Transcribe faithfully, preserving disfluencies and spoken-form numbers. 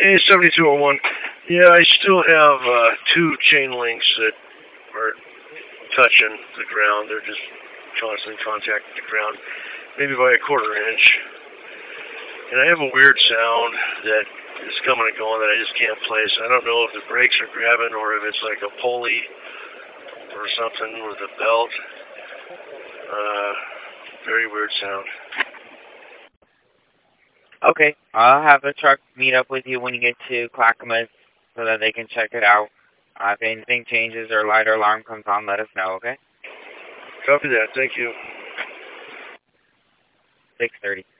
A seventy-two oh one. Yeah, I still have uh, two chain links that are touching the ground. They're just constantly contacting the ground, maybe by a quarter inch. And I have a weird sound that is coming and going that I just can't place. I don't know if the brakes are grabbing or if it's like a pulley or something with a belt. Uh, very weird sound. Okay, I'll have the truck meet up with you when you get to Clackamas so that they can check it out. Uh, if anything changes or light or alarm comes on, let us know, okay? Copy that. Thank you. six thirty.